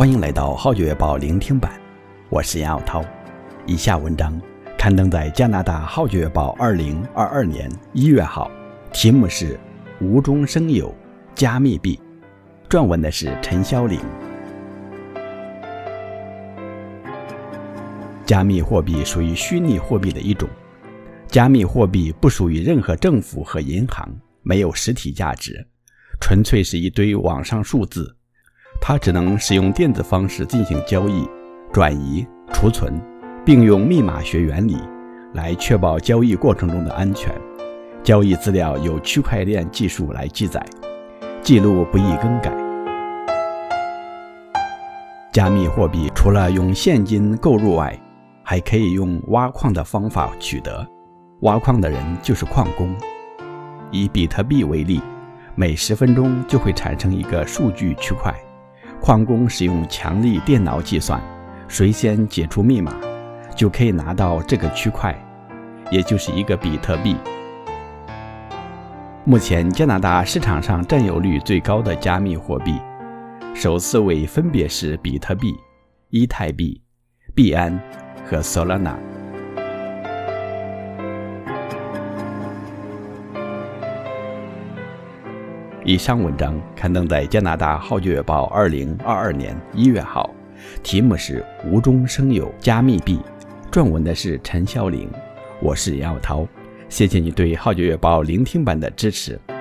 欢迎来到浩觉月报聆听版，我是杨晓涛。以下文章刊登在加拿大浩觉月报2022年1月号，题目是无中生有加密币，撰文的是陈霄林。加密货币属于虚拟货币的一种，加密货币不属于任何政府和银行，没有实体价值，纯粹是一堆网上数字，它只能使用电子方式进行交易、转移、储存，并用密码学原理来确保交易过程中的安全。交易资料由区块链技术来记载，记录不易更改。加密货币除了用现金购入外，还可以用挖矿的方法取得。挖矿的人就是矿工。以比特币为例，每10分钟就会产生一个数据区块，矿工使用强力电脑计算，谁先解除密码，就可以拿到这个区块，也就是一个比特币。目前加拿大市场上占有率最高的加密货币，首4位分别是比特币、以太币、币安和 Solana。以上文章刊登在加拿大浩觉月报2022年1月号，题目是无中生有加密币，撰文的是陈霄林。我是杨晓涛，谢谢你对浩觉月报聆听版的支持。